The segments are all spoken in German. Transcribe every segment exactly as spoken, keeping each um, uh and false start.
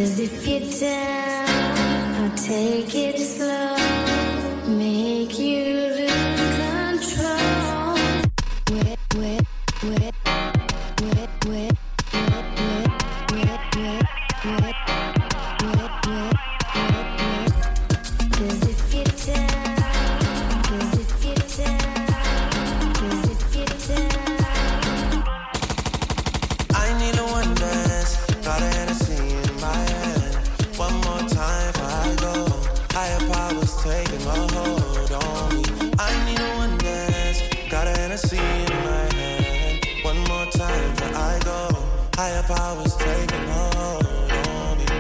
'Cause if you're down, I'll take it slow, make you lose control. Wet, wet, wet, wet, wet, wet, wet, wet, wet, wet, wet, wet, wet. 'Cause if you're down, 'cause if you're down, 'cause if you're down. I need a one dance, got a Hennessy in my hand. One more time before I go. Higher powers taking a hold on me. I need a one dance, got a Hennessy in my hand. One more time before I go. Higher powers taking a hold on me.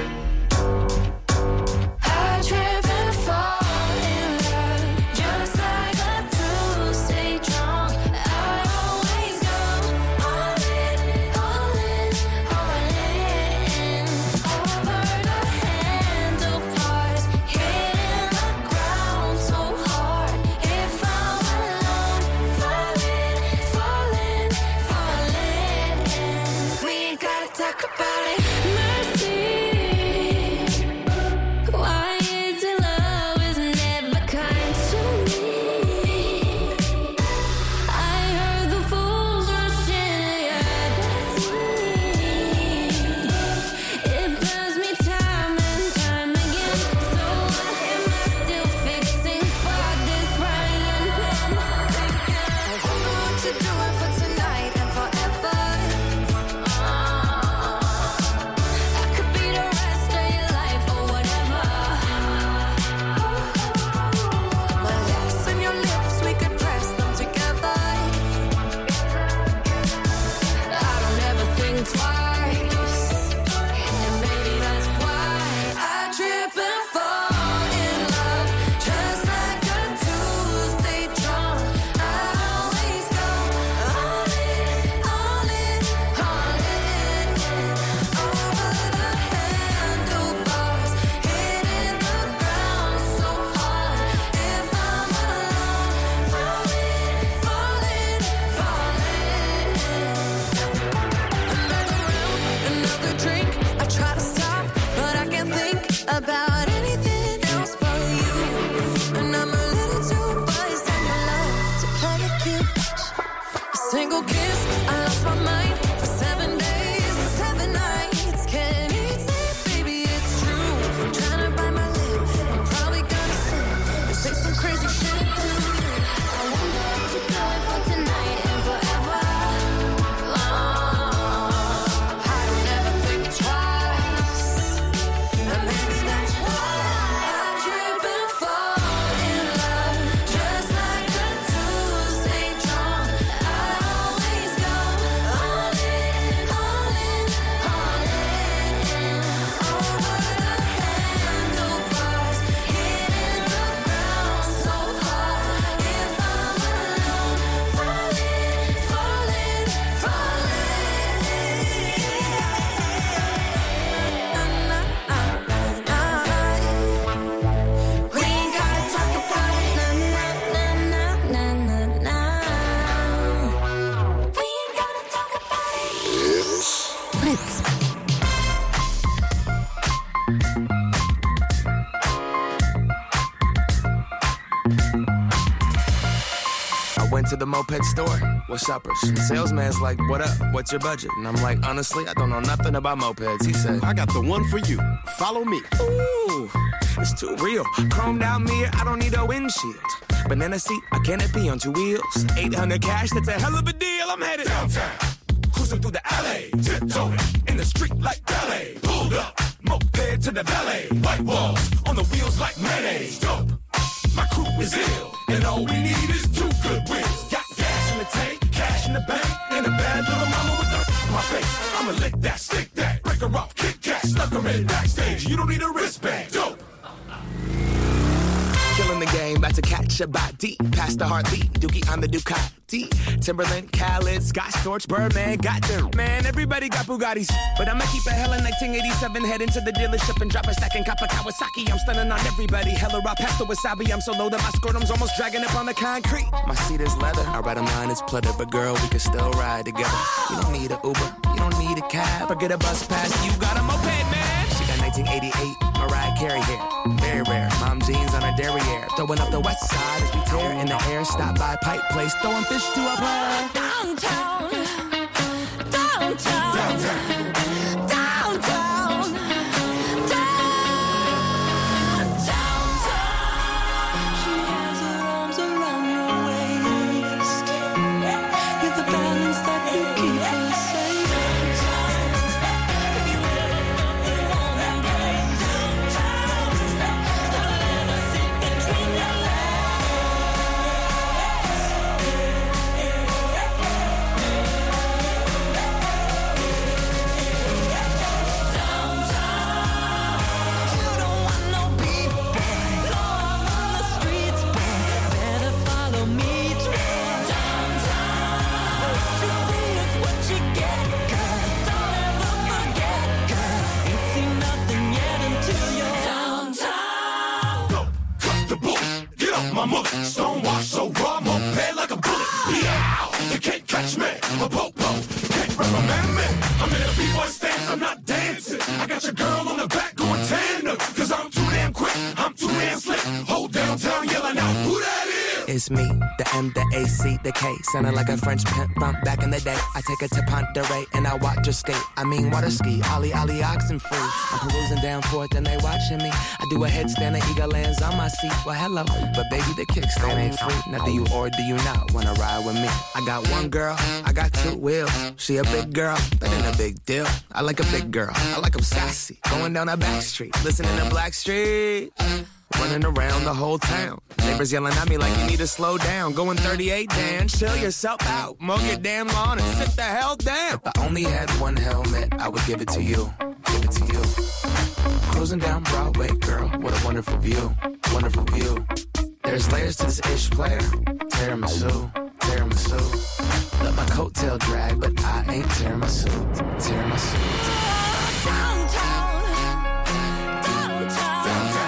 I trip and fall in love, just like a true stay drunk. I always go all in, all in, all in. Over the handlebars, hitting the ground so hard. If I'm alone, falling, falling, falling. We ain't gotta talk about it. Mercy. Why is your love is never kind to me? I heard the fools rushing, yeah, that's me. It burns me time and time again. So why am I still fixing for this Ryan pen? I wonder what you're doing for tonight and forever. I could be the rest of your life or whatever. My lips and your lips, we could press them together. I don't ever think twice, and maybe that's why I trip and fall in love, just like a Tuesday drunk. I always go all in, all in, all in. Over the handlebars, hitting the ground so hard. If I'm alone, falling, falling, falling. Another round, another drink. I try to stop, but I can't think about anything else but you. And I'm a little too buzzed on your love to play it cute. A single kiss, I lost my mind for seven days and seven nights. Can't even say it, baby, it's true. Trying to bite my lip, I'm probably gonna slip and say some crazy shit too. I wonder what you're doing for tonight and forever. I don't ever think twice, and maybe that's why I trip and fall in love, just like a Tuesday drunk. I always go all in, all in, all in. Over the handlebars, hitting the ground so hard. If I'm alone, falling, falling, falling. We ain't gotta talk about it. Na, na, na, na, na, na. We ain't gotta talk about it. Fritz. I went to the moped store. What's uppers? Salesman's like, what up? What's your budget? And I'm like, honestly, I don't know nothing about mopeds. He said, I got the one for you. Follow me. ooh, it's too real. Chromed out mirror, I don't need a windshield. Banana seat, a canopy on two wheels. eight hundred cash, that's a hell of a deal. I'm headed downtown, cruising through the alley, tiptoeing in the street like ballet. Pulled up, moped to the valet. White walls on the wheels like mayonnaise. Dope, my crew is ill, and all we need is two good wins. Got gas in the tank, cash in the bank, and a bad little mama with the in my face. I'ma lick that, stick that, break her off, kick cat, stuck her in backstage. You don't need a wristband. Dope. Killing the game, about to catch a body. Past the heartbeat, Dookie on the Ducati. Timberland, Khaled, Scott Storch, Birdman, got them. Man, everybody got Bugattis. But I'ma keep a hella nineteen eighty-seven, head into the dealership and drop a stack and cop a Kawasaki. I'm stunning on everybody, hella raw pasta wasabi. I'm so low that my scrotum's almost dragging up on the concrete. My seat is leather, I ride a mine, it's pleather. But girl, we can still ride together. You don't need a Uber, you don't need a cab. Or get a bus pass, you got a moped, man. She got nineteen eighty-eight, Mariah Carey hair. Very rare. Mom jeans on a derriere. Throwing up the west side as we tear in the air. Stop by Pipe Place, throwing fish to a player. Downtown, downtown, downtown, downtown, downtown. She has her arms around your waist. You're the balance that you keep her safe. Downtown, if you ever felt the warm embrace. Downtown, I'll never sit between your my mother, stonewash so raw, I'm on bed like a bullet. Yow, they can't catch me, I'm a popo, can't reprimand me. I'm in a b-boy stance, I'm not dancing. I got your girl on the back going tandem, cause I'm too damn quick, I'm too damn slick. Hold downtown yelling out, who that is? It's me, the M, the A, C, the K. Sounding like a French pimp from back in the day. I take her to Ponderay and I watch her skate. I mean water ski, ollie, ollie, oxen free. I'm perusing down forth and they watching me. I do a headstand, the eagle lands on my seat. Well, hello, but baby, the kickstand ain't free. Now do you or do you not wanna ride with me? I got one girl, I got two wheels. She a big girl, that ain't a big deal. I like a big girl, I like 'em sassy. Going down a back street, listening to Blackstreet. Running around the whole town. Neighbors yelling at me like you need to slow down. Going thirty-eight, Dan, chill yourself out. Mow your damn lawn and sit the hell down. If I only had one helmet, I would give it to you. Give it to you. Cruising down Broadway, girl, what a wonderful view. Wonderful view. There's layers to this ish player. Tiramisu, tiramisu. Let my coattail drag, but I ain't tiramisu. Tiramisu. Downtown, downtown, downtown.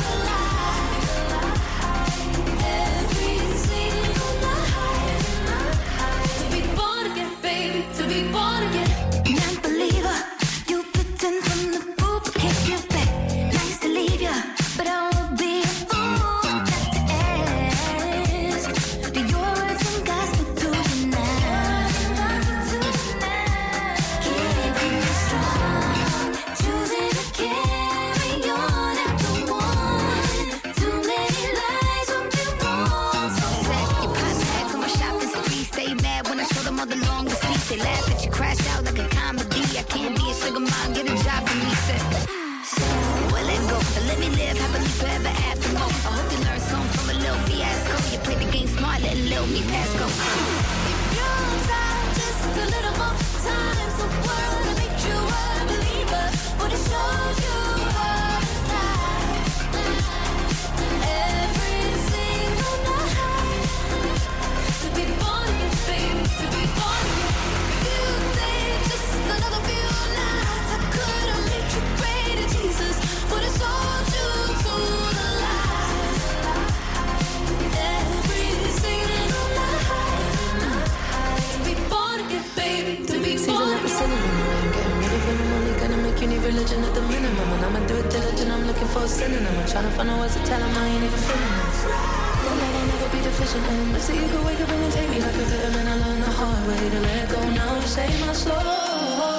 Every single night was sending them. I'm trying to find out ways to tell them I ain't even feeling this. One night I'll never be deficient in. Let's see you could wake up and take me like a vitamin. I learned the hard way to let go now to save my soul.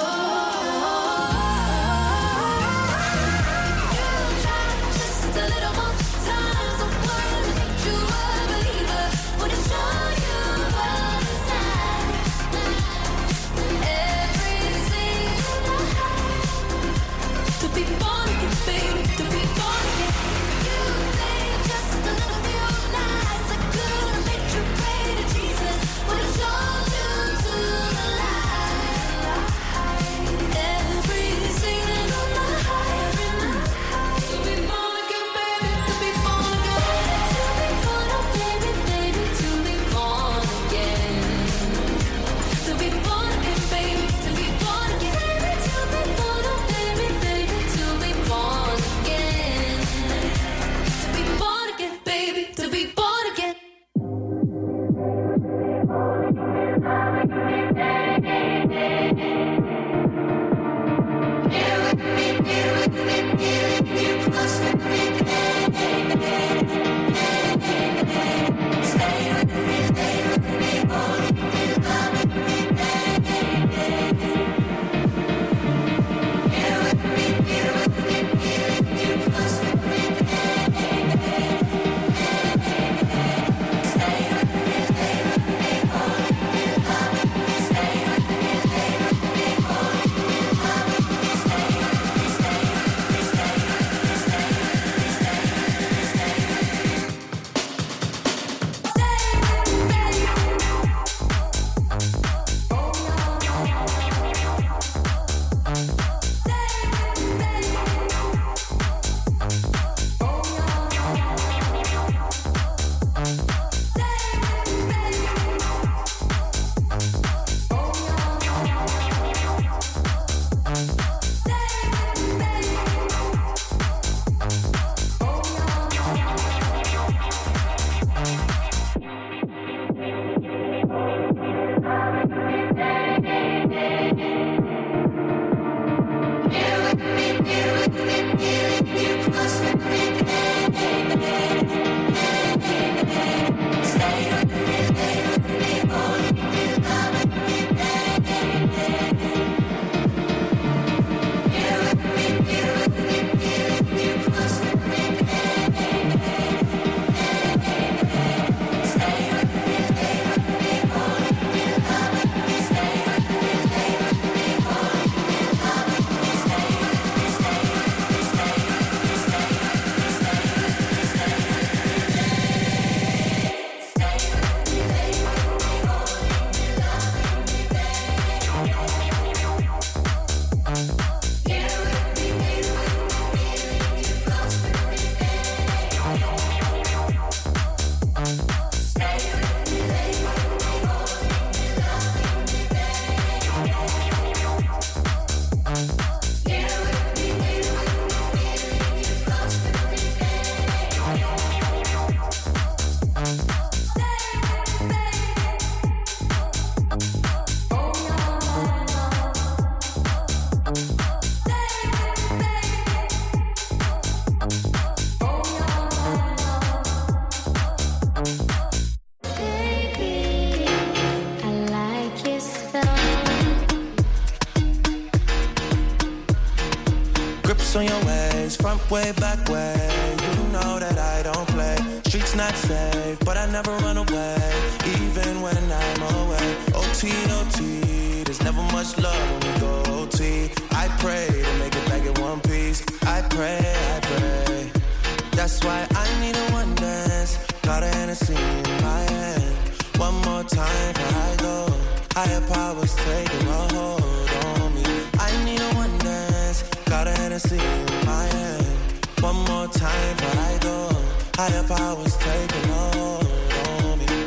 On your ways, front way, back way. You know that I don't play. Streets not safe, but I never run away, even when I'm away. O T, O T, there's never much love when we go O T. I pray to make it back in one piece. I pray, I pray. That's why I need a one dance. Got a Hennessy in my hand. One more time before I go. Higher powers taking a hold on me. I need a one dance. Got a Hennessy in my hand. One more time before I go. Higher powers taking hold on me.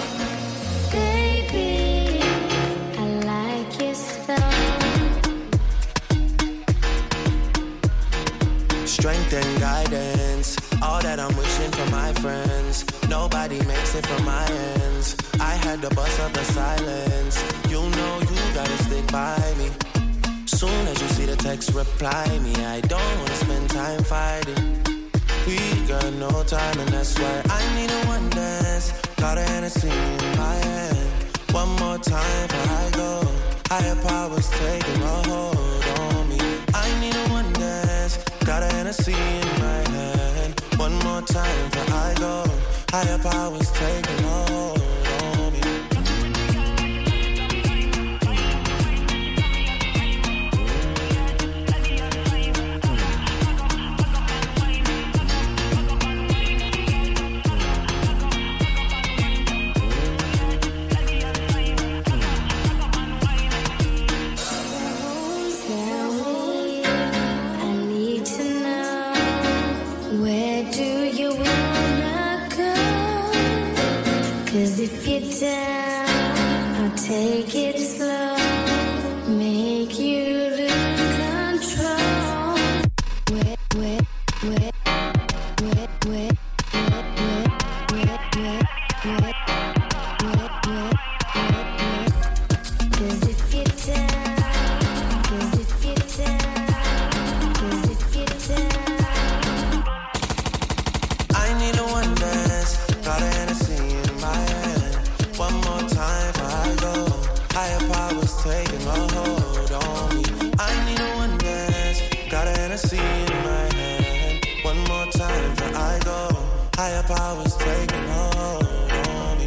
Baby, I like your style. Strength and guidance, all that I'm wishing for my friends. Nobody makes it from my ends. I had to bust up the silence. You know you gotta stick by me. Soon as you see the text, reply me. I don't wanna spend time fighting. got no time, and that's why I need a one dance. Got a Hennessy in my hand. One more time before I go. Higher powers taking a hold on me. I need a one dance. Got a Hennessy in my hand. One more time before I go. Higher powers taking a hold on me. If you're down, I'll take it slow, make you lose control. Wet, wet, wet, wet, wet, wet, wet, wet, wet, wet, wet, wet. 'Cause if you're down, 'cause if you're down, 'cause if you're down. I need a one dance. Got a Hennessy in my hand. One more time before I go. Higher powers taking a hold on me. I need a one dance. Got a Hennessy in my hand. One more time before I go. Higher powers taking a hold on me.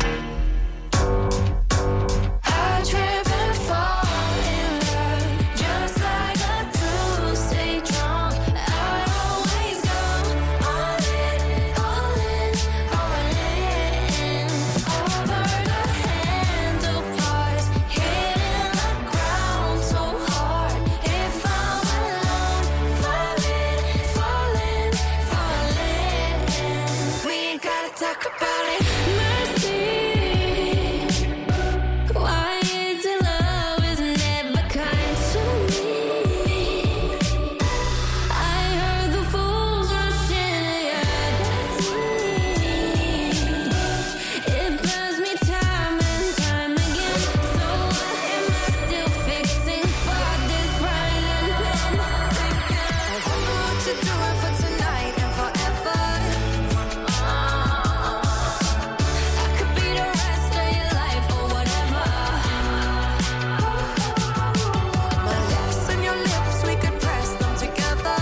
I trip and fall in love, just like I do. Stay drunk, I always go all in, all in, all in. Over the handlebars, hitting the ground so hard. If I'm alone, falling, falling, falling. We ain't gotta talk about it. Mercy. Why is it love is never kind to me? I heard the fools rushing, yeah, that's me. It burns me time and time again. So what am I still fixing for this rising sun? I wonder what you're doing for tonight and forever. I could be the rest of your life or whatever. My lips and your lips, we could press them together.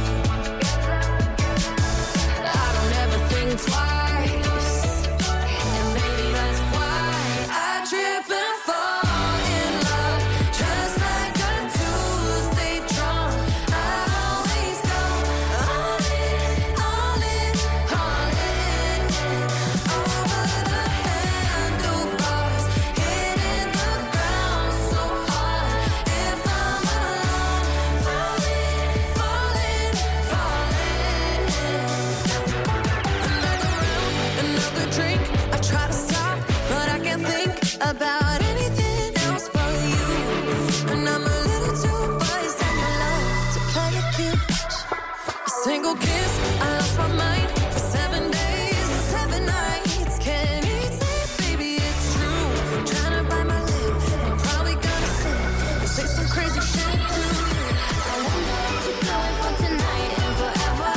I don't ever think twice, and maybe that's why I trip and fall in love, just like I do. Stay drunk, I always go all in, all in, all in. Over the handlebars, hitting the ground so hard. If I'm alone, falling, falling, falling. Another round, another drink. I try to stop, but I can't think about anything else but you. And I'm a little too buzzed on your love to play it cute. A single kiss, I lost my mind for seven days and seven nights. Can't even say it, baby, it's true. Trying to bite my lip, I'm probably gonna slip and say some crazy shit too. I wonder what you're doing for tonight and forever.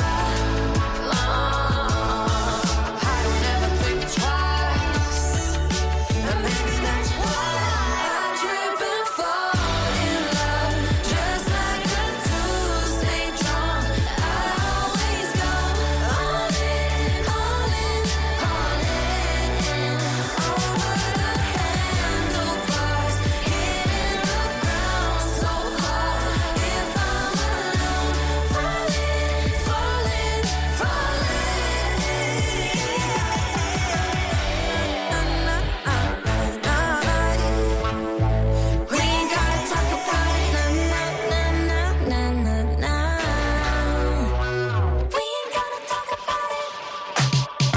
I don't ever think twice, and maybe that's why I trip and fall in love, just like I do. Stay drunk, I always go all in, all in, all in. Over the handlebars, hitting the ground so hard. If I'm alone, falling, falling, falling. We ain't gotta talk about it. Nah, nah, nah, nah, nah, nah. We ain't gotta talk about it.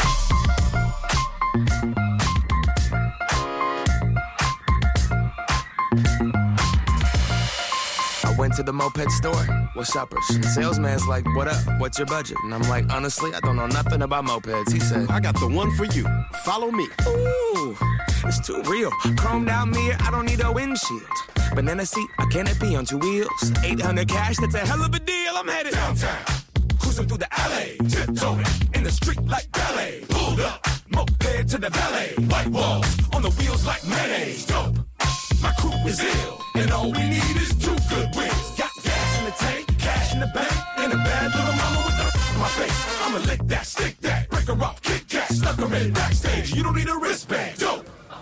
I went to the moped store. What's uppers? The salesman's like, what up? What's your budget? And I'm like, honestly, I don't know nothing about mopeds. He said, I got the one for you. Follow me. ooh, it's too real. Chromed out mirror, I don't need a windshield. Banana seat, I canopy on two wheels. eight hundred cash, that's a hell of a deal. I'm headed Downtown, cruising through the alley. tiptoeing in the street like ballet. Pulled up, moped to the valet. White walls on the wheels like mayonnaise. Dope, my crew is ill, and all we need is two good wins. Got gas in the tank, cash in the bank, and a bad little mama with the in my face. I'ma lick that, stick that, break her off, kick that, stuck her in backstage. You don't need a wristband. Dope.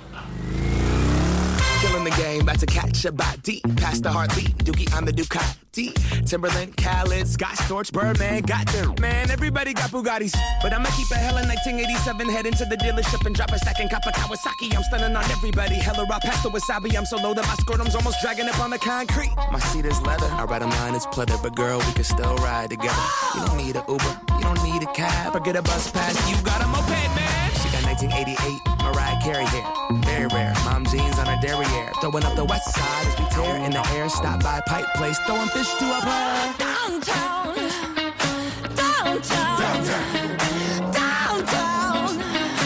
Killing the game, about to catch a body. Past the heartbeat, Dookie, I'm the Ducati. Timberland, Khaled, Scott Storch, Birdman, got them. Man, everybody got Bugattis. But I'ma keep a hella nineteen eighty-seven, head into the dealership and drop a stack and cop a Kawasaki. I'm stunning on everybody, hella raw pasta wasabi. I'm so low that my scrotum's almost dragging up on the concrete. My seat is leather, I ride a line, it's pleather. But girl, we can still ride together. You don't need an Uber, you don't need a cab. Forget a bus pass, you got a moped, man. She got nineteen eighty-eight, Mariah Carey hair. Very rare, mom jeans on her derriere. Throwing up the west side as we tear in the air. Stop by Pipe Place, throwing fish to a pie. Downtown, downtown, downtown, downtown,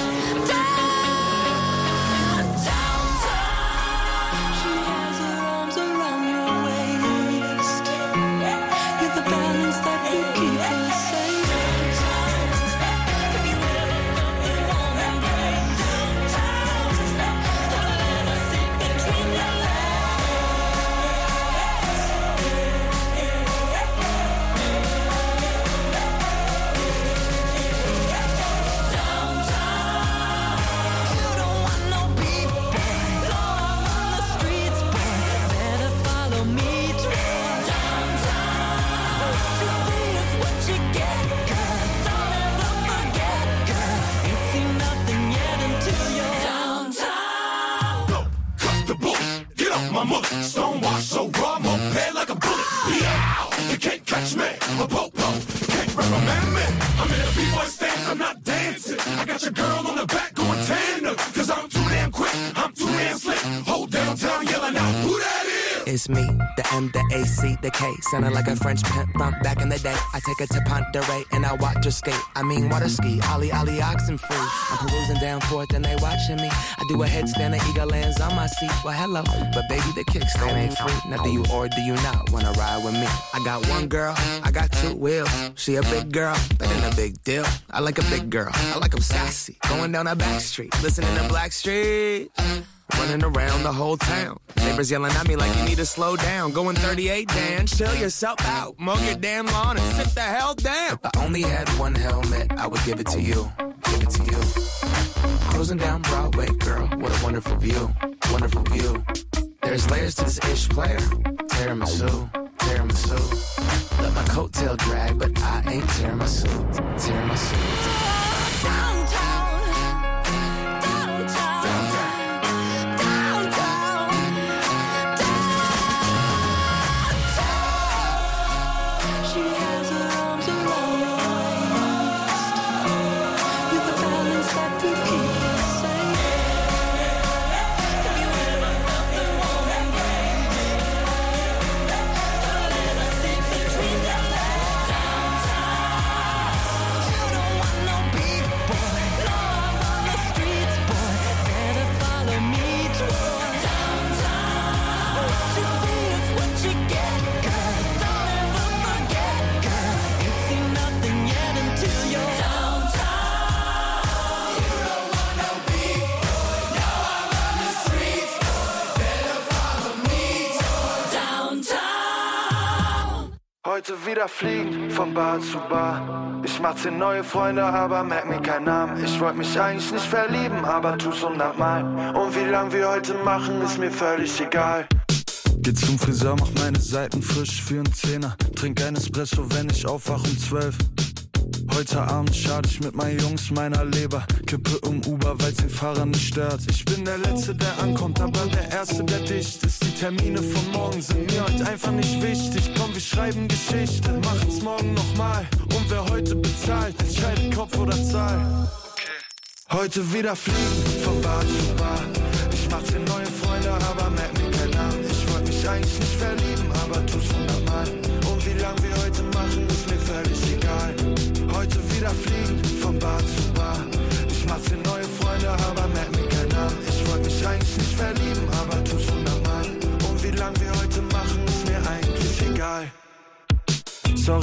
downtown. She has her arms around your waist. You're the balance that will keep her safe. Have you ever felt the warm embrace? Downtown, the little seat between your legs. My mother, stonewash so raw, moped like a bullet. Yow, you can't catch me, a popo, can't reprimand me. I'm in a b-boy stance, I'm not dancing. I got your girl on the back going tandem, cause I'm too damn quick, I'm too damn slick. Hold downtown yelling out, who that is? It's me, the M, the A, C, the K. Sounding like a French pimp from back in the day. I take her to Ponderay and I watch her skate. I mean water ski, ollie, ollie, oxen free. I'm perusing down forth and they watching me. I do a headstand, the eagle lands on my seat. Well, hello, but baby, the kickstand ain't free. Now do you or do you not wanna ride with me? I got one girl, I got two wheels. She a big girl, that ain't a big deal. I like a big girl, I like them sassy. Going down a back street, listening to Blackstreet. Running around the whole town. Neighbors yelling at me like you need to slow down. Going thirty-eight, Dan, chill yourself out. Mow your damn lawn and sit the hell down. If I only had one helmet, I would give it to you. Give it to you. Cruising down Broadway, girl, what a wonderful view. Wonderful view. There's layers to this ish player. Tiramisu, tiramisu. Let my coattail drag, but I ain't tearing my suit. Tearing my suit. Downtown, downtown, downtown. Heute wieder fliegen, von Bar zu Bar. Ich mach zehn neue Freunde, aber merk mir keinen Namen. Ich wollte mich eigentlich nicht verlieben, aber tu's hundertmal. Und wie lang wir heute machen, ist mir völlig egal. Geh zum Friseur, mach meine Seiten frisch für einen Zehner. Trink ein Espresso, wenn ich aufwach um zwölf. Heute Abend schade ich mit meinen Jungs meiner Leber. Kippe um Uber, weil's den Fahrer nicht stört. Ich bin der Letzte, der ankommt, aber der Erste, der dicht ist. Die Termine von morgen sind mir heute einfach nicht wichtig. Komm, wir schreiben Geschichte, machen's morgen nochmal. Und wer heute bezahlt, entscheidet Kopf oder Zahl. Heute wieder fliegen, von Bar zu Bar. Ich mach zehn neue Freunde, aber merk mir keinen Namen. Ich wollte mich eigentlich nicht verlieben, aber tu's hundertmal. Und wie lang wir heute machen, ist mir völlig egal. Heute wieder fliegen, von Bar zu Bar. Ich mach zehn neue Freunde, aber merk mir keinen Namen. Ich wollte mich eigentlich nicht verlieben, aber tu's hundertmal. Und wie lang wir heute machen, ist mir eigentlich egal. Sorry, ich hab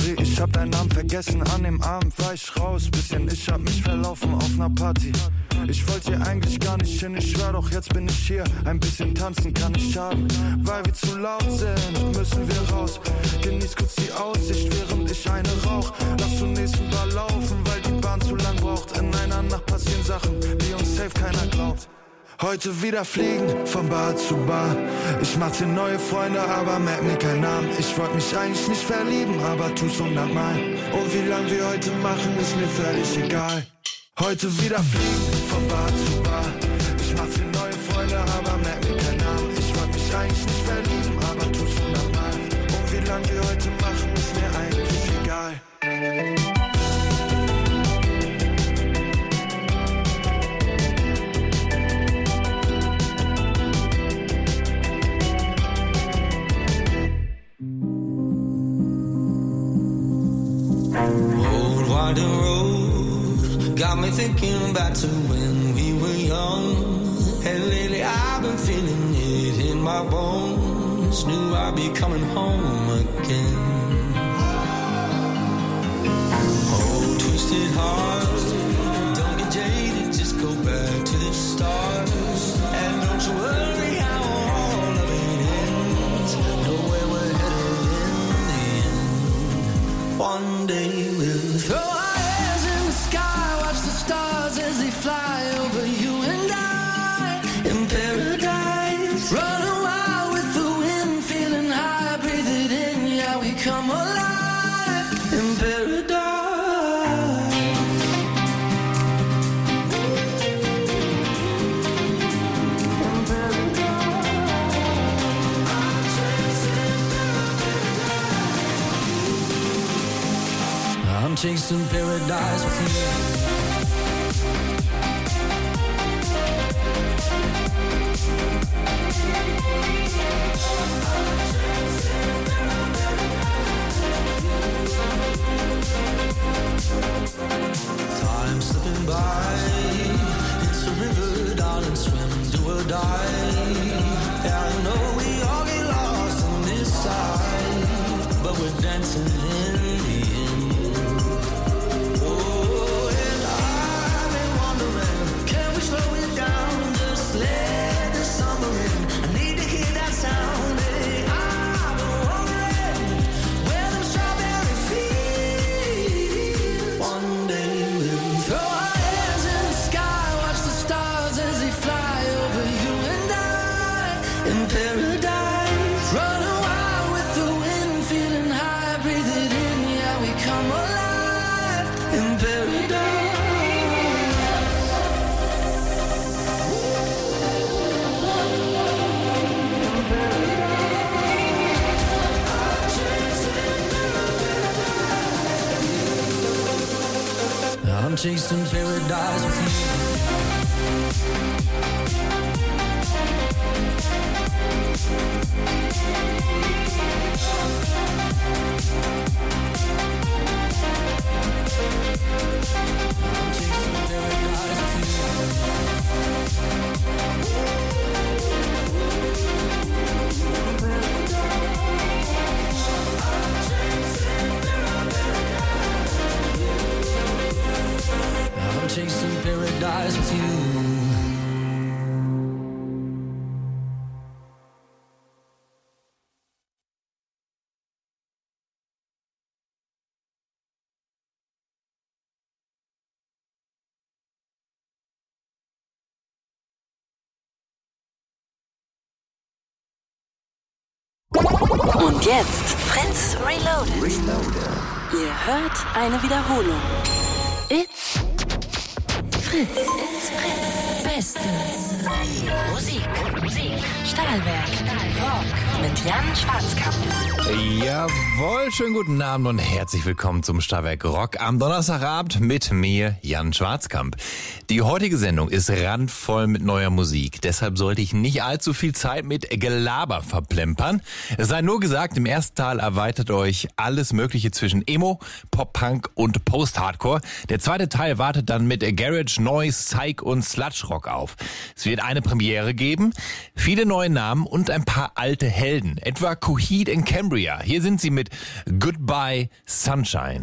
hab deinen Namen vergessen, an dem Abend war ich raus. Bisschen, ich hab mich verlaufen auf ner Party. Ich wollte hier eigentlich gar nicht hin, ich schwör doch, jetzt bin ich hier. Ein bisschen tanzen kann nicht schaden, weil wir zu laut sind, müssen wir raus. Genieß kurz die Aussicht, während ich eine rauch. Lass zum nächsten Bar laufen, weil die Bahn zu lang braucht. In einer Nacht passieren Sachen, die uns safe keiner glaubt. Heute wieder fliegen, von Bar zu Bar. Ich mach dir neue Freunde, aber merk mir keinen Namen. Ich wollt mich eigentlich nicht verlieben, aber tu's hundertmal. Und wie lang wir heute machen, ist mir völlig egal. Heute wieder fliegen, von Bar zu Bar. Ich mach dir neue Freunde, aber merk mir keinen Namen. Ich wollt mich eigentlich nicht verlieben, aber tu's hundertmal. Und wie lang wir heute machen, ist mir eigentlich egal. Old winding road got me thinking back to when we were young. And lately I've been feeling it in my bones. Knew I'd be coming home again. Oh, twisted heart, don't get jaded, just go back to the start. And don't you worry how all of it ends. Know where we're headed in the end. One day we'll throw our hands in the sky, watch the stars as they fly over you and I. In paradise, running wild with the wind, feeling high, breathe it in, yeah, we come alive. In paradise. I'm chasing paradise with you. Time slipping by, it's a river, darling, swim, do or die. Yeah, I know we all get lost on this side, but we're dancing in the end. Oh, and I've been wondering, can we slow it down, just let the summer in? I need to hear that sound. Hey, I've been wondering where them strawberry fields. One day we'll throw our hands in the sky, watch the stars as they fly over you and I. In paradise, running wild with the wind, feeling high, breathe it in, yeah, we come alive. In paradise. I'm chasing paradise with you. I'm chasing paradise with you. I'm chasing paradise with you. Und jetzt Fritz Reloaded. Reloaded. Ihr hört eine Wiederholung. It's Fritz. It's Fritz. Beste Musik. Musik. Stahlwerk. Rock. Mit Jan Schwarzkamp. Jawohl, schönen guten Abend und herzlich willkommen zum Stahlwerk Rock am Donnerstagabend mit mir, Jan Schwarzkamp. Die heutige Sendung ist randvoll mit neuer Musik, deshalb sollte ich nicht allzu viel Zeit mit Gelaber verplempern. Es sei nur gesagt, im ersten Teil erweitert euch alles Mögliche zwischen Emo, Pop-Punk und Post-Hardcore. Der zweite Teil wartet dann mit Garage, Noise, Psych und Sludge Rock Hamburg auf. Es wird eine Premiere geben, viele neue Namen und ein paar alte Helden, etwa Coheed and Cambria. Hier sind sie mit Goodbye Sunshine.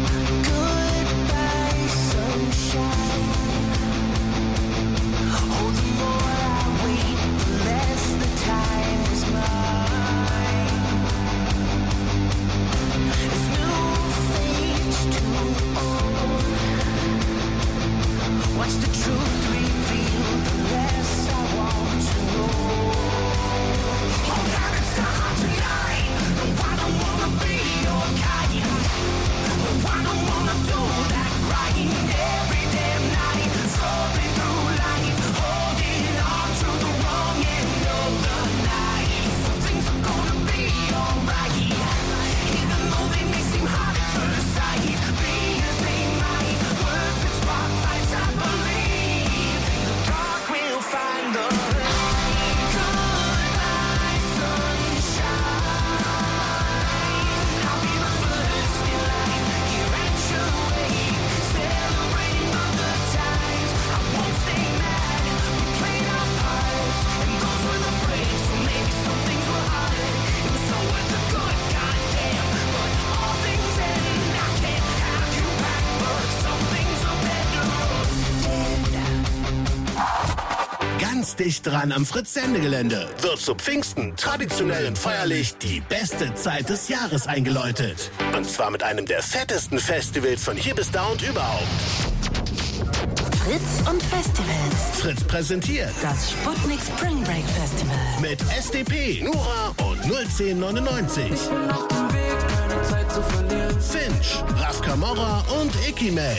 Dicht dran am Fritz-Sendegelände wird zu Pfingsten traditionell und feierlich die beste Zeit des Jahres eingeläutet. Und zwar mit einem der fettesten Festivals von hier bis da und überhaupt. Fritz und Festivals. Fritz präsentiert das Sputnik Spring Break Festival. Mit S D P, Nura und null zehn neunundneunzig. Ich bin auf dem Weg, keine Zeit zu verlieren. Finch, Raf Camorra und Ikimel.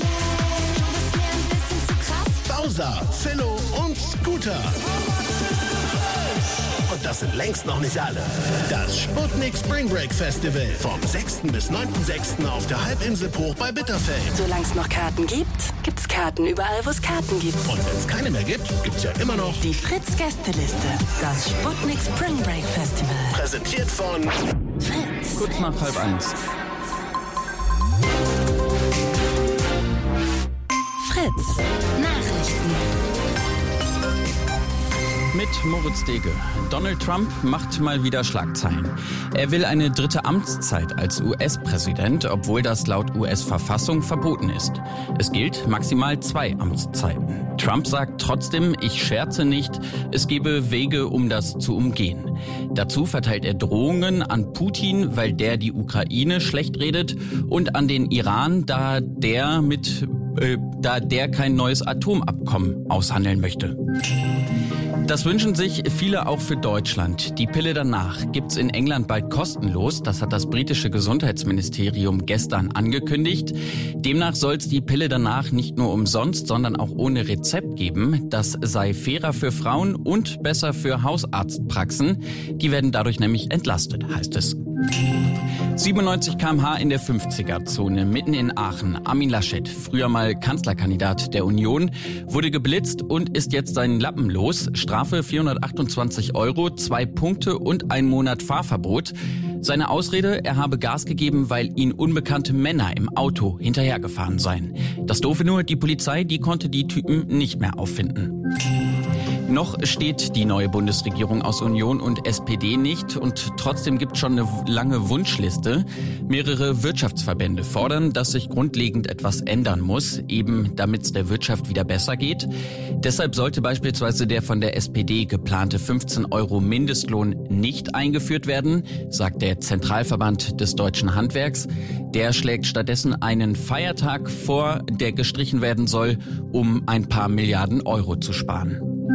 Bowser, Philo und Scooter. Und das sind längst noch nicht alle. Das Sputnik Spring Break Festival vom sechsten bis neunten sechsten auf der Halbinsel Hoch bei Bitterfeld. Solange es noch Karten gibt, gibt's Karten überall, wo es Karten gibt. Und wenn es keine mehr gibt, gibt's ja immer noch die Fritz-Gästeliste. Das Sputnik Spring Break Festival. Präsentiert von Fritz. Kurz nach halb eins. Fritz. Nachrichten. Mit Moritz Dege. Donald Trump macht mal wieder Schlagzeilen. Er will eine dritte Amtszeit als U S-Präsident, obwohl das laut U S-Verfassung verboten ist. Es gilt maximal zwei Amtszeiten. Trump sagt trotzdem, ich scherze nicht, es gebe Wege, um das zu umgehen. Dazu verteilt er Drohungen an Putin, weil der die Ukraine schlecht redet, und an den Iran, da der mit äh, da der kein neues Atomabkommen aushandeln möchte. Das wünschen sich viele auch für Deutschland. Die Pille danach gibt's in England bald kostenlos. Das hat das britische Gesundheitsministerium gestern angekündigt. Demnach soll's die Pille danach nicht nur umsonst, sondern auch ohne Rezept geben. Das sei fairer für Frauen und besser für Hausarztpraxen. Die werden dadurch nämlich entlastet, heißt es. siebenundneunzig Kilometer pro Stunde in der fünfziger-Zone mitten in Aachen. Armin Laschet, früher mal Kanzlerkandidat der Union, wurde geblitzt und ist jetzt seinen Lappen los. Strafe vierhundertachtundzwanzig Euro, zwei Punkte und ein Monat Fahrverbot. Seine Ausrede, er habe Gas gegeben, weil ihn unbekannte Männer im Auto hinterhergefahren seien. Das Doofe nur, die Polizei, die konnte die Typen nicht mehr auffinden. Noch steht die neue Bundesregierung aus Union und S P D nicht und trotzdem gibt es schon eine lange Wunschliste. Mehrere Wirtschaftsverbände fordern, dass sich grundlegend etwas ändern muss, eben damit es der Wirtschaft wieder besser geht. Deshalb sollte beispielsweise der von der S P D geplante fünfzehn Euro Mindestlohn nicht eingeführt werden, sagt der Zentralverband des deutschen Handwerks. Der schlägt stattdessen einen Feiertag vor, der gestrichen werden soll, um ein paar Milliarden Euro zu sparen.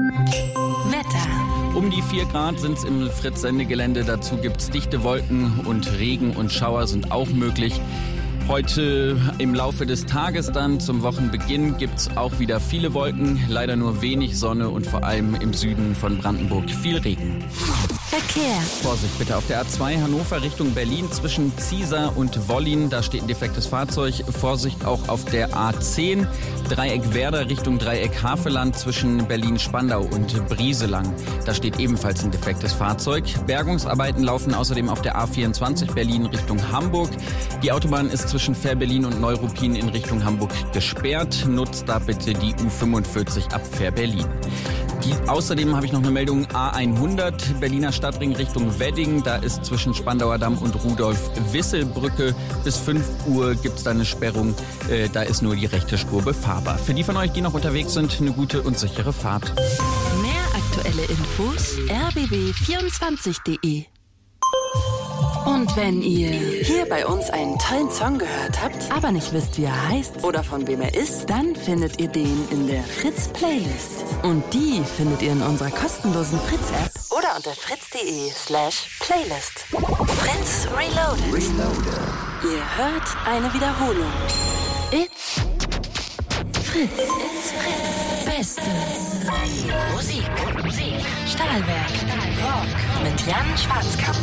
Wetter. Um die vier Grad sind's im Fritz-Sendegelände. Dazu gibt's dichte Wolken und Regen und Schauer sind auch möglich. Heute im Laufe des Tages dann zum Wochenbeginn gibt's auch wieder viele Wolken, leider nur wenig Sonne und vor allem im Süden von Brandenburg viel Regen. Verkehr. Vorsicht bitte auf der A zwei Hannover Richtung Berlin zwischen Ziesar und Wollin. Da steht ein defektes Fahrzeug. Vorsicht auch auf der A zehn Dreieck Werder Richtung Dreieck Havelland zwischen Berlin-Spandau und Brieselang. Da steht ebenfalls ein defektes Fahrzeug. Bergungsarbeiten laufen außerdem auf der A vierundzwanzig Berlin Richtung Hamburg. Die Autobahn ist zwischen Fährberlin und Neuruppin in Richtung Hamburg gesperrt. Nutzt da bitte die U fünfundvierzig ab Fährberlin. Die, außerdem habe ich noch eine Meldung A hundert Berliner Stadtring Richtung Wedding. Da ist zwischen Spandauer Damm und Rudolf-Wissel-Brücke bis fünf Uhr gibt es da eine Sperrung. Äh, da ist nur die rechte Spur befahrbar. Für die von euch, die noch unterwegs sind, eine gute und sichere Fahrt. Mehr aktuelle Infos r b b vierundzwanzig punkt de. Und wenn ihr hier bei uns einen tollen Song gehört habt, aber nicht wisst, wie er heißt oder von wem er ist, dann findet ihr den in der Fritz-Playlist. Und die findet ihr in unserer kostenlosen Fritz-App oder unter fritz.de slash Playlist. Fritz Reloaded. Reloaded. Ihr hört eine Wiederholung. It's Fritz. It's Fritz. Beste Musik. Musik. Stahlwerk. Rock. Mit Jan Schwarzkamp.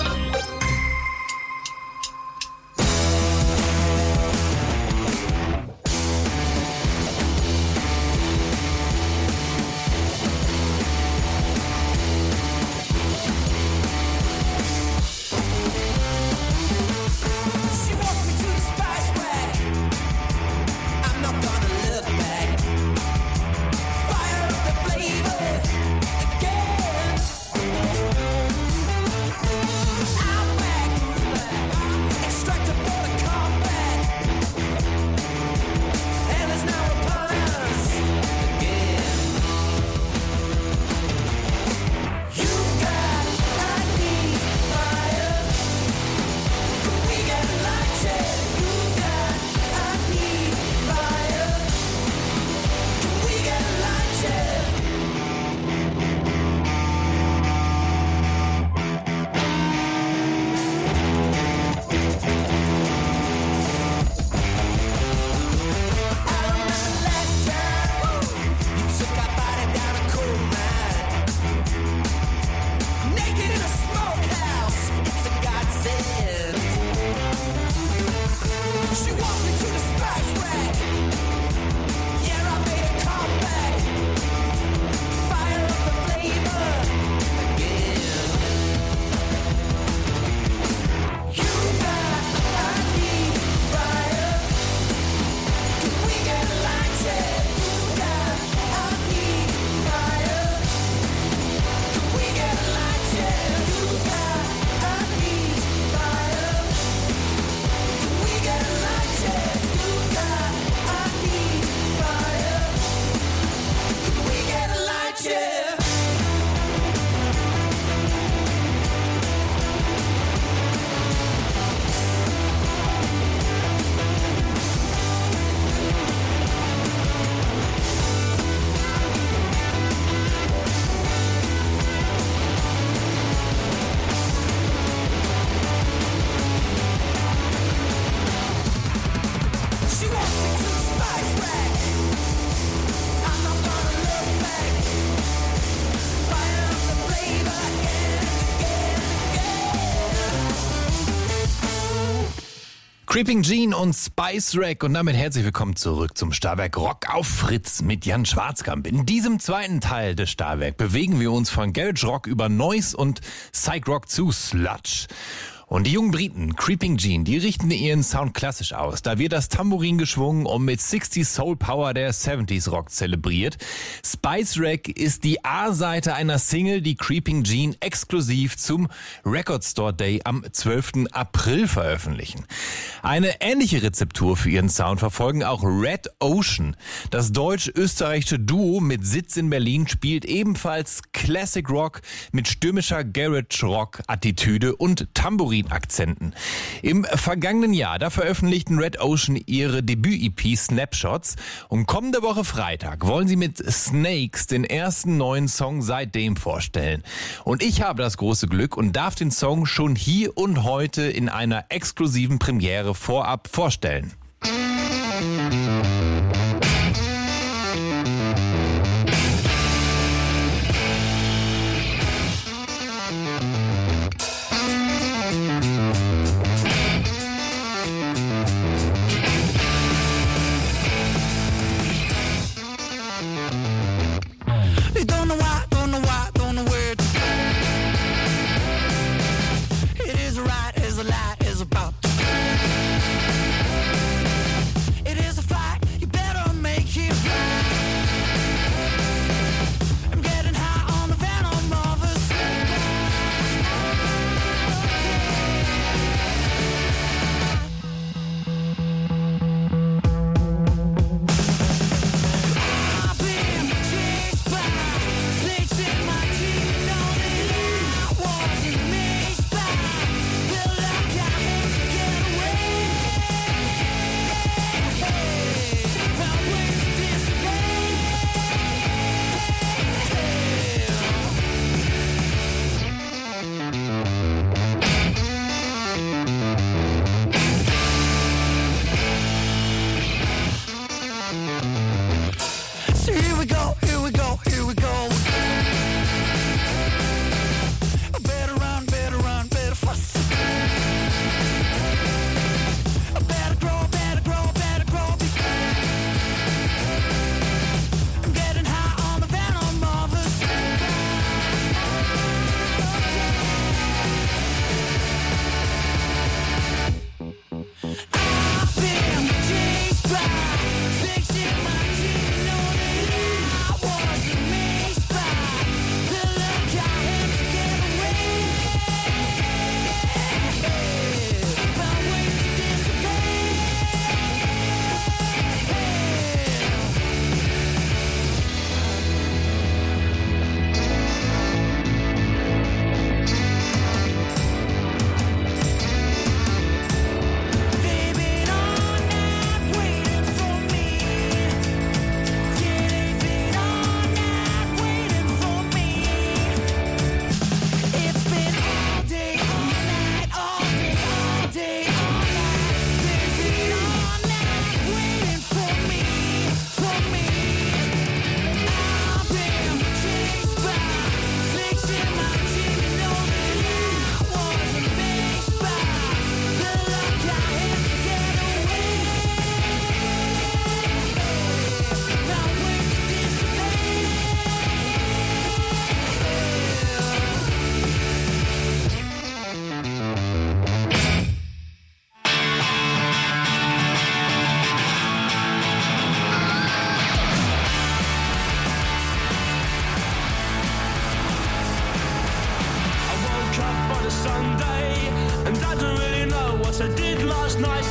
Creeping Jean und Spice Rack und damit herzlich willkommen zurück zum Stahlwerk Rock auf Fritz mit Jan Schwarzkamp. In diesem zweiten Teil des Stahlwerk bewegen wir uns von Garage Rock über Noise und Psych Rock zu Sludge. Und die jungen Briten, Creeping Jean, die richten ihren Sound klassisch aus. Da wird das Tambourin geschwungen und mit sechzig Soul Power der siebziger Rock zelebriert. Spice Rack ist die A-Seite einer Single, die Creeping Jean exklusiv zum Record Store Day am zwölften April veröffentlichen. Eine ähnliche Rezeptur für ihren Sound verfolgen auch Red Ocean. Das deutsch-österreichische Duo mit Sitz in Berlin spielt ebenfalls Classic Rock mit stürmischer Garage Rock Attitüde und Tambourin Akzenten. Im vergangenen Jahr, da veröffentlichten Red Ocean ihre Debüt-E P Snapshots und kommende Woche Freitag wollen sie mit Snakes den ersten neuen Song seitdem vorstellen. Und ich habe das große Glück und darf den Song schon hier und heute in einer exklusiven Premiere vorab vorstellen.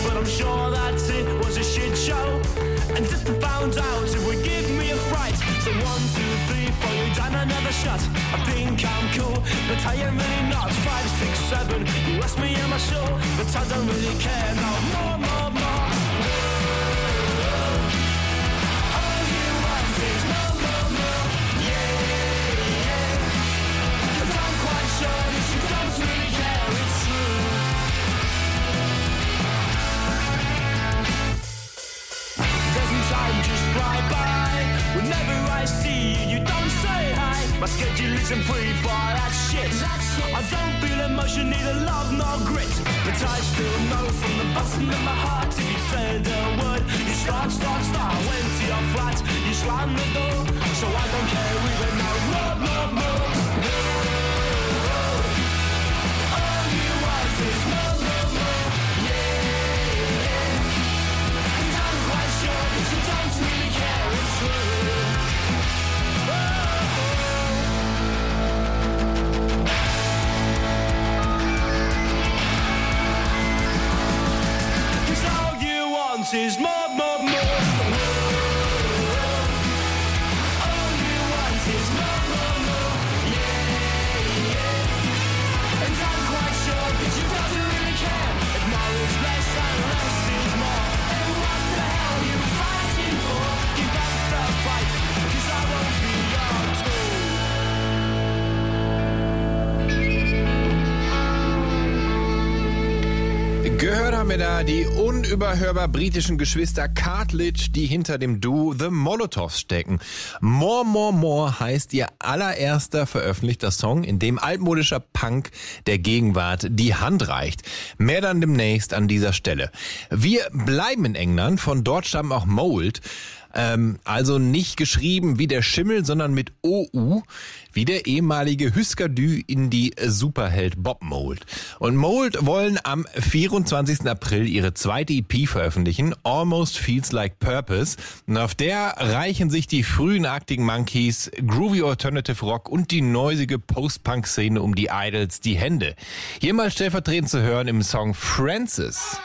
but I'm sure that it was a shit show. And if they found out, it would give me a fright. So one, two, three, four, you done another shot. I think I'm cool, but I am really not. Five, six, seven, you ask me am I sure, but I don't really care now. More, more, more. All you want is more, more, more. Yeah, yeah. But I'm quite sure that you don't really care, it's true. Doesn't time just fly by? Whenever I see you, you don't say hi. My schedule isn't free for that shit. I don't feel emotion, neither love nor grit. But I still know from the bottom of my heart, if you said a word, you start, start, start. Went to your flat, you slam the door. So I don't care even now. More, more, more. All you want is more, more, more. Yeah, yeah. And I'm quite sure that you don't really care, it's true. Is more, more, more. All you want is more, more, more. Yeah, yeah. And I'm quite sure that you don't really care if more is less and less is more. And what the hell you fighting for? Give up the fight, 'cause I won't be your tool. Gehört haben wir da die unüberhörbar britischen Geschwister Cartledge, die hinter dem Duo The Molotovs stecken. More, More, More heißt ihr allererster veröffentlichter Song, in dem altmodischer Punk der Gegenwart die Hand reicht. Mehr dann demnächst an dieser Stelle. Wir bleiben in England, von dort stammen auch Mould. Ähm, also nicht geschrieben wie der Schimmel, sondern mit O U, wie der ehemalige Husker Du in die Superheld Bob Mould. Und Mould wollen am vierundzwanzigsten April ihre zweite E P veröffentlichen, Almost Feels Like Purpose. Und auf der reichen sich die frühen Arctic Monkeys, Groovy Alternative Rock und die noisige Post-Punk-Szene um die Idols die Hände. Hier mal stellvertretend zu hören im Song Francis.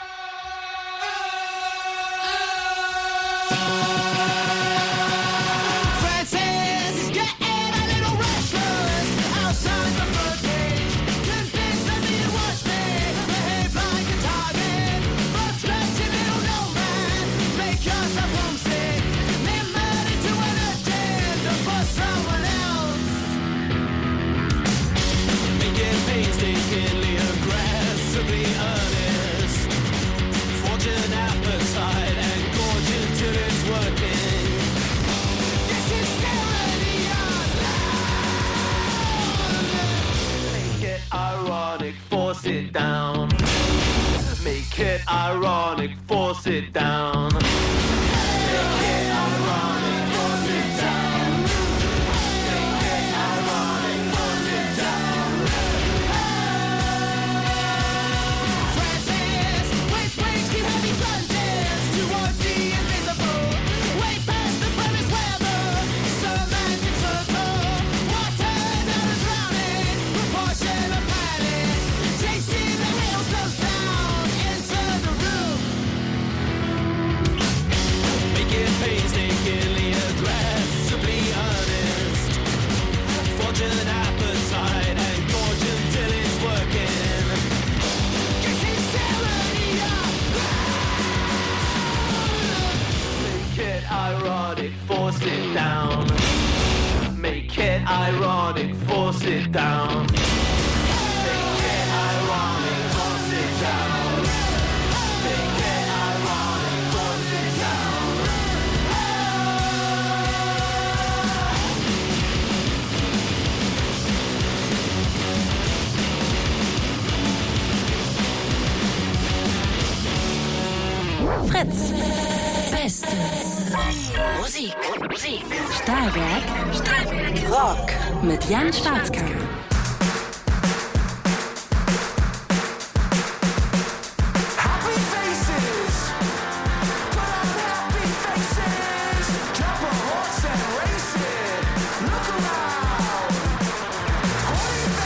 It down, make it ironic, force it down. Make it ironic, force it down. Make it ironic, force it down. Francis, with wings keep heavy plunges towards the invisible, way past the premise where the semantic circle, water that is drowning, proportion of panic. Chasing the wheels goes down into the room. Make it painstakingly aggressively honest. Fortune appetite and gorge until it's working. Get sincerity up. Make it ironic, force it down. Make it ironic, force it down. Fritz. Beste Musik. Musik. Stahlwerk. Stahlwerk. Rock. Mit Jan Schwarzkamp.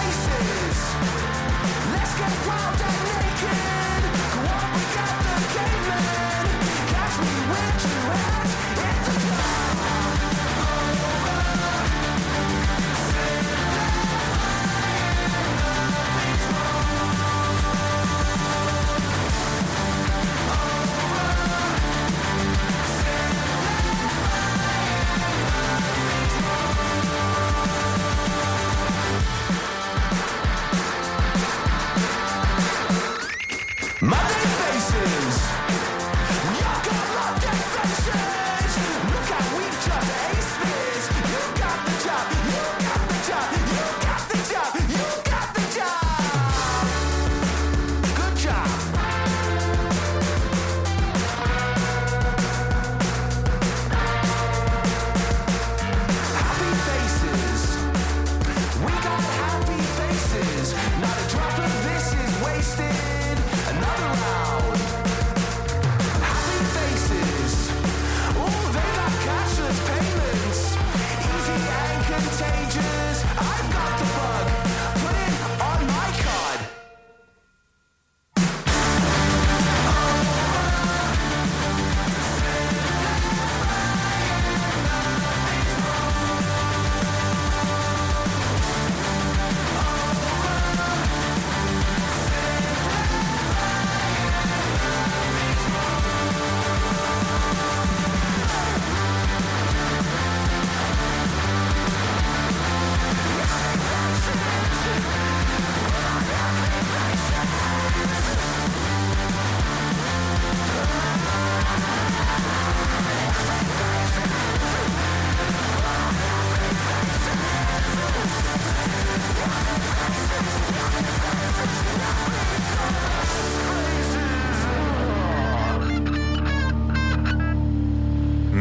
Let's get wild and naked. Go on, we got the game.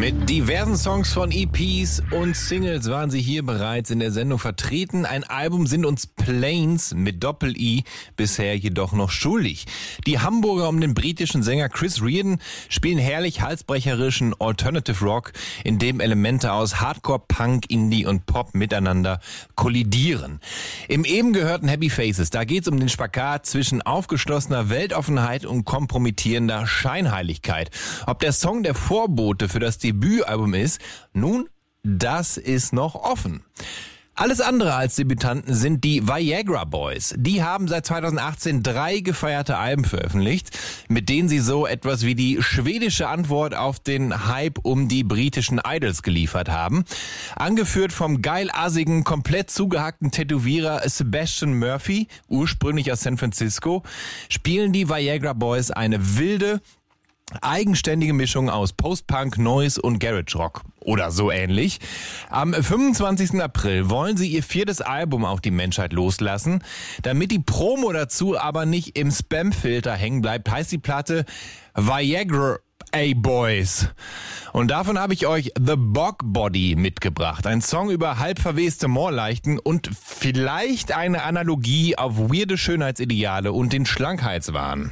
Mit diversen Songs von E Ps und Singles waren sie hier bereits in der Sendung vertreten. Ein Album sind uns Planes mit Doppel-I bisher jedoch noch schuldig. Die Hamburger um den britischen Sänger Chris Reardon spielen herrlich halsbrecherischen Alternative Rock, in dem Elemente aus Hardcore, Punk, Indie und Pop miteinander kollidieren. Im eben gehörten Happy Faces, da geht's um den Spagat zwischen aufgeschlossener Weltoffenheit und kompromittierender Scheinheiligkeit. Ob der Song der Vorbote für das Debütalbum ist, nun, das ist noch offen. Alles andere als Debütanten sind die Viagra Boys. Die haben seit zweitausendachtzehn drei gefeierte Alben veröffentlicht, mit denen sie so etwas wie die schwedische Antwort auf den Hype um die britischen Idols geliefert haben. Angeführt vom geilassigen, komplett zugehackten Tätowierer Sebastian Murphy, ursprünglich aus San Francisco, spielen die Viagra Boys eine wilde, eigenständige Mischung aus Post-Punk, Noise und Garage Rock oder so ähnlich. Am fünfundzwanzigsten April wollen sie ihr viertes Album auf die Menschheit loslassen. Damit die Promo dazu aber nicht im Spam-Filter hängen bleibt, heißt die Platte Viagra A-Boys. Und davon habe ich euch The Bog Body mitgebracht. Ein Song über halb verweste Moorleichten und vielleicht eine Analogie auf weirde Schönheitsideale und den Schlankheitswahn.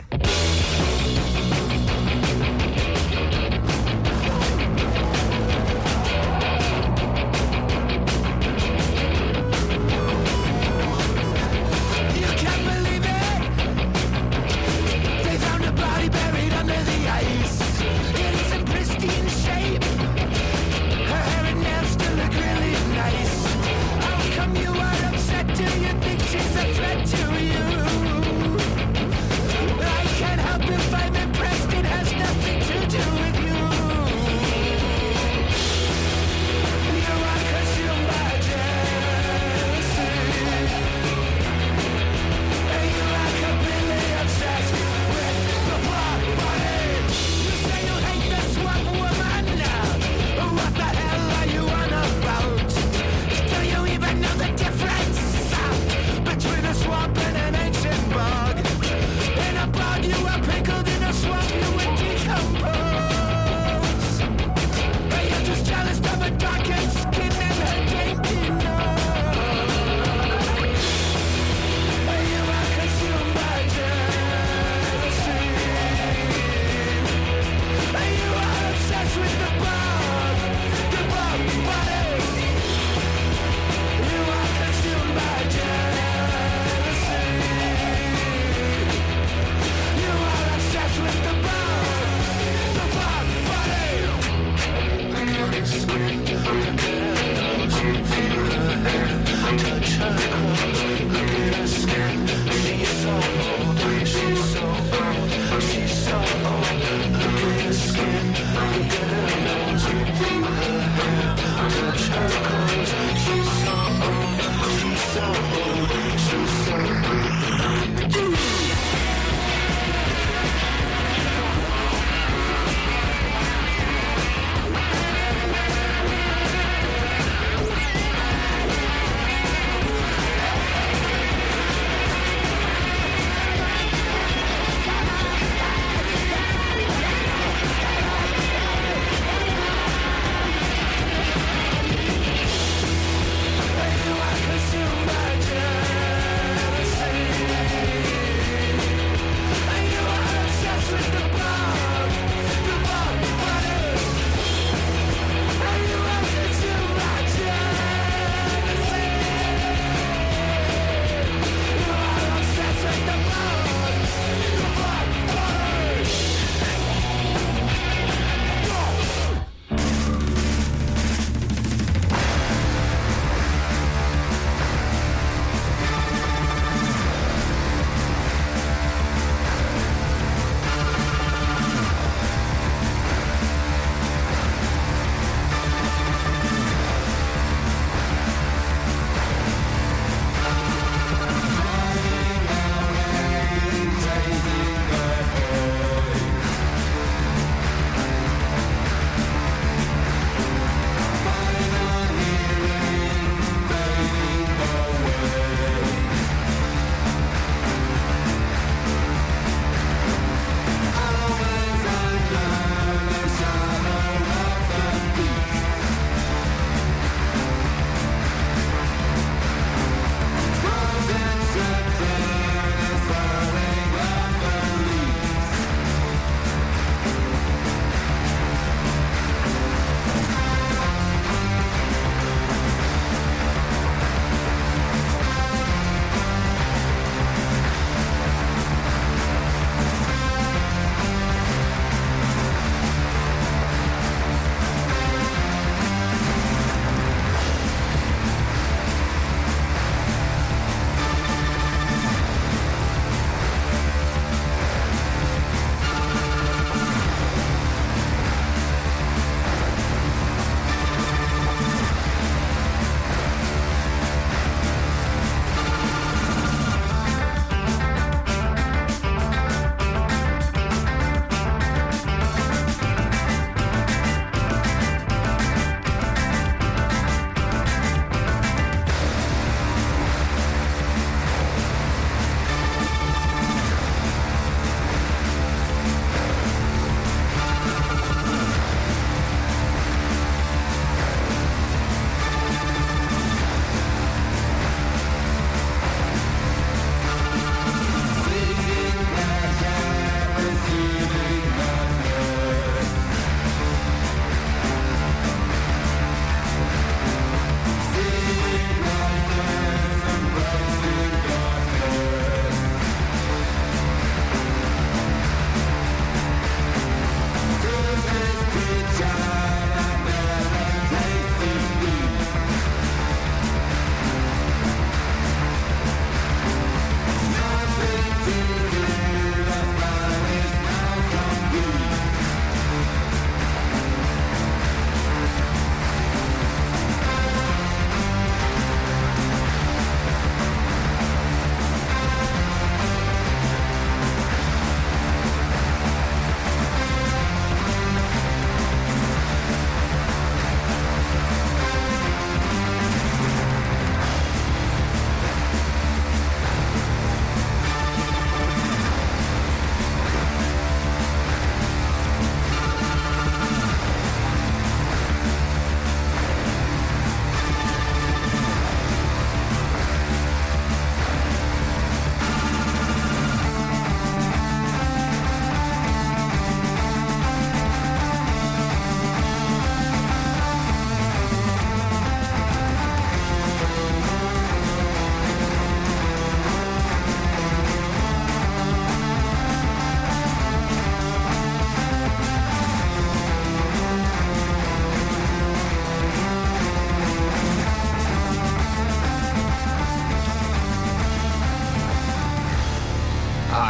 Do you think she's a threat to you? I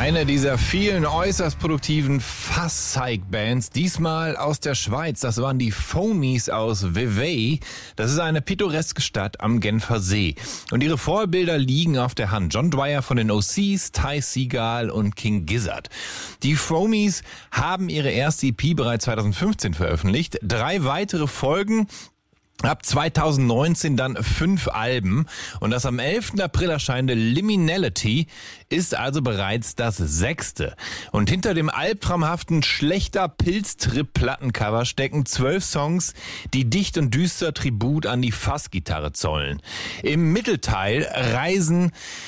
Eine dieser vielen äußerst produktiven Fuzz-Psych-Bands, diesmal aus der Schweiz. Das waren die Foamies aus Vevey. Das ist eine pittoreske Stadt am Genfer See. Und ihre Vorbilder liegen auf der Hand. John Dwyer von den O Cs, Ty Segall und King Gizzard. Die Foamies haben ihre erste E P bereits zweitausendfünfzehn veröffentlicht. Drei weitere Folgen. Ab zweitausendneunzehn dann fünf Alben und das am elften April erscheinende Liminality ist also bereits das sechste. Und hinter dem albtraumhaften schlechter Pilztrip-Plattencover stecken zwölf Songs, die dicht und düster Tribut an die Fassgitarre zollen. Im Mittelteil reisen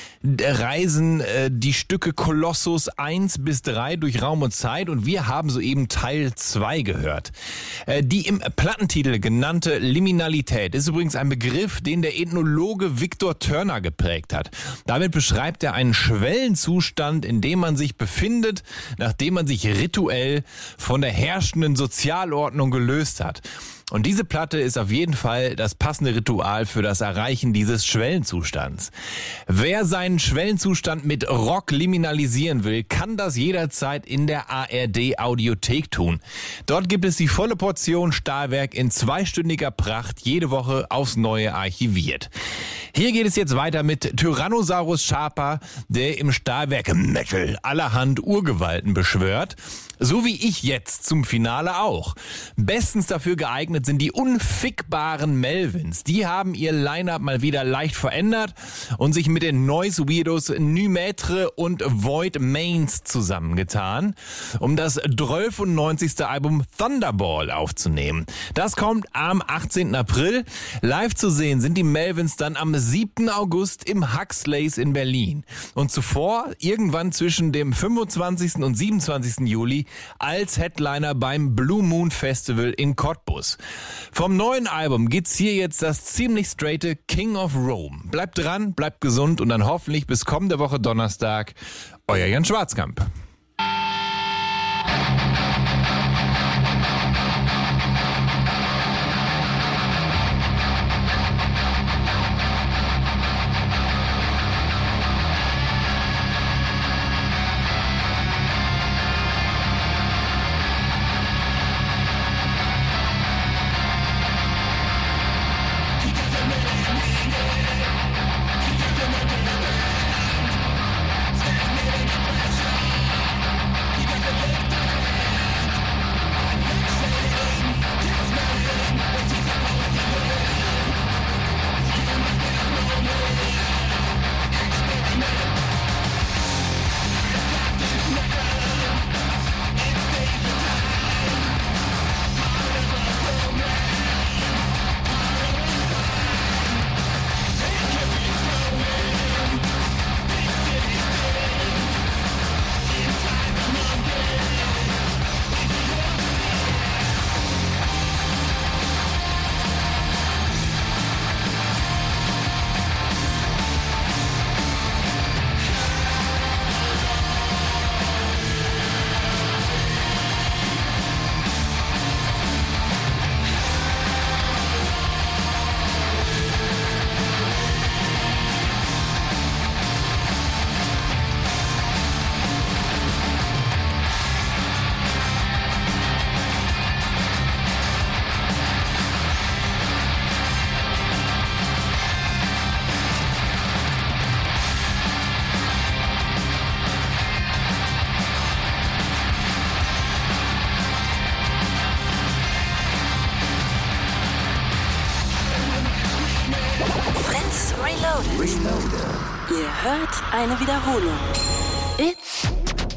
reisen äh, die Stücke Kolossus eins bis drei durch Raum und Zeit und wir haben soeben Teil zwei gehört. Äh, die im Plattentitel genannte Liminalität ist übrigens ein Begriff, den der Ethnologe Victor Turner geprägt hat. Damit beschreibt er einen Schwellenzustand, in dem man sich befindet, nachdem man sich rituell von der herrschenden Sozialordnung gelöst hat. Und diese Platte ist auf jeden Fall das passende Ritual für das Erreichen dieses Schwellenzustands. Wer seinen Schwellenzustand mit Rock liminalisieren will, kann das jederzeit in der A R D Audiothek tun. Dort gibt es die volle Portion Stahlwerk in zweistündiger Pracht, jede Woche aufs Neue archiviert. Hier geht es jetzt weiter mit Tyrannosaurus Sharper, der im Stahlwerk Metal allerhand Urgewalten beschwört. So wie ich jetzt zum Finale auch. Bestens dafür geeignet sind die unfickbaren Melvins. Die haben ihr Line-Up mal wieder leicht verändert und sich mit den Noise Weirdos Numetre und Void Mains zusammengetan, um das dreiundneunzigste Album Thunderball aufzunehmen. Das kommt am achtzehnten April. Live zu sehen sind die Melvins dann am siebten August im Huxleys in Berlin. Und zuvor, irgendwann zwischen dem fünfundzwanzigsten und siebenundzwanzigsten Juli, als Headliner beim Blue Moon Festival in Cottbus. Vom neuen Album gibt's hier jetzt das ziemlich straighte King of Rome. Bleibt dran, bleibt gesund und dann hoffentlich bis kommende Woche Donnerstag. Euer Jan Schwarzkamp. Ihr hört eine Wiederholung. It's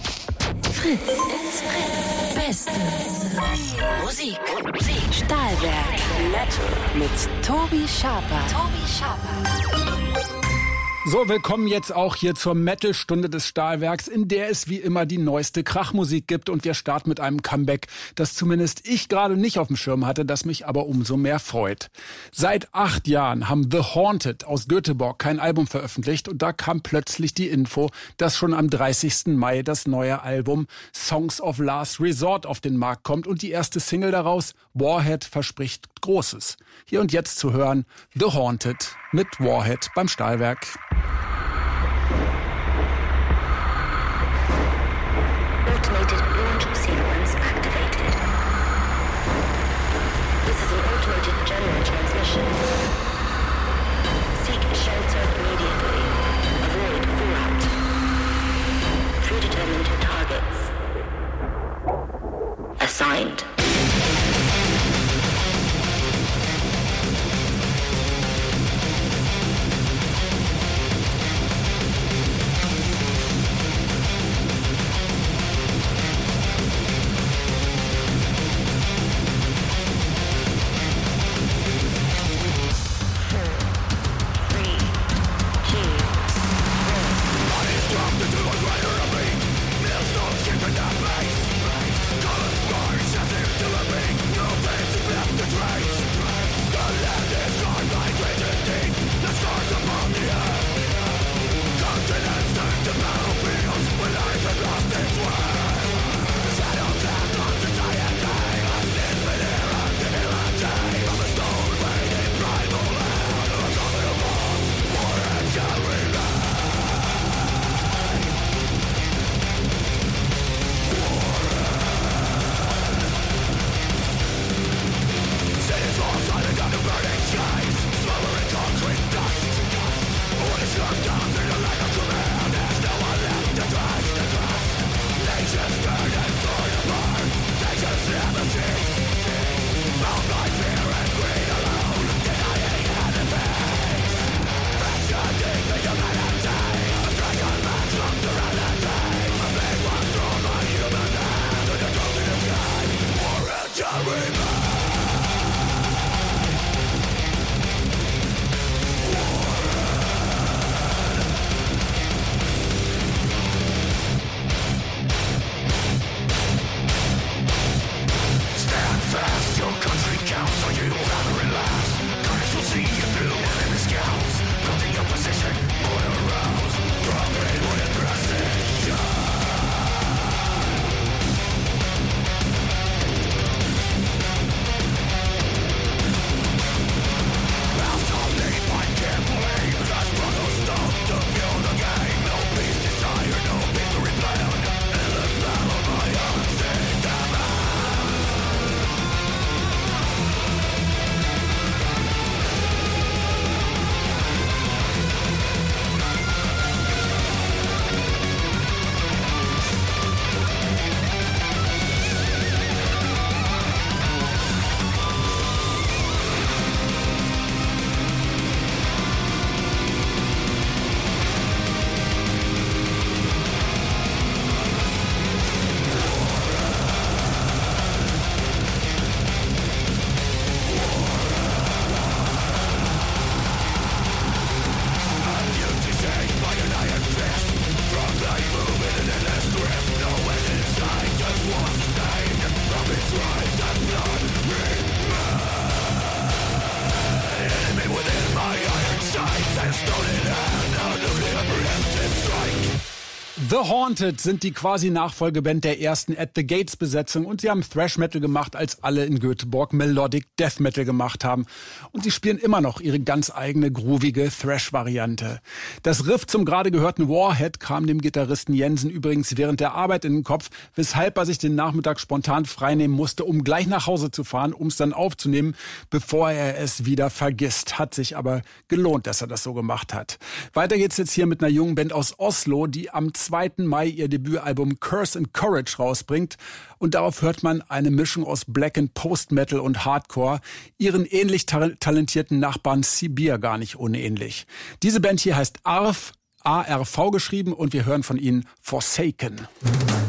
Fritz. It's Fritz. Beste Musik. Musik. Stahlwerk. Metal. Mit Tobi Sharper. Tobi Sharper. So, willkommen jetzt auch hier zur Metal-Stunde des Stahlwerks, in der es wie immer die neueste Krachmusik gibt. Und wir starten mit einem Comeback, das zumindest ich gerade nicht auf dem Schirm hatte, das mich aber umso mehr freut. Seit acht Jahren haben The Haunted aus Göteborg kein Album veröffentlicht und da kam plötzlich die Info, dass schon am dreißigsten Mai das neue Album Songs of Last Resort auf den Markt kommt und die erste Single daraus, Warhead, verspricht Großes. Hier und jetzt zu hören, The Haunted mit Warhead beim Stahlwerk. destruction. Seek shelter immediately. Avoid fallout. Predetermined targets. Assigned. The Haunted sind die quasi Nachfolgeband der ersten At the Gates Besetzung und sie haben Thrash Metal gemacht, als alle in Göteborg Melodic Death Metal gemacht haben. Und sie spielen immer noch ihre ganz eigene groovige Thrash-Variante. Das Riff zum gerade gehörten Warhead kam dem Gitarristen Jensen übrigens während der Arbeit in den Kopf, weshalb er sich den Nachmittag spontan freinehmen musste, um gleich nach Hause zu fahren, um es dann aufzunehmen, bevor er es wieder vergisst. Hat sich aber gelohnt, dass er das so gemacht hat. Weiter geht's jetzt hier mit einer jungen Band aus Oslo, die am zweiten Mai ihr Debütalbum Curse and Courage rausbringt. Und darauf hört man eine Mischung aus Black and Post-Metal und Hardcore, ihren ähnlich ta- talentierten Nachbarn Sibir gar nicht unähnlich. Diese Band hier heißt A R V, A R V geschrieben, und wir hören von ihnen Forsaken.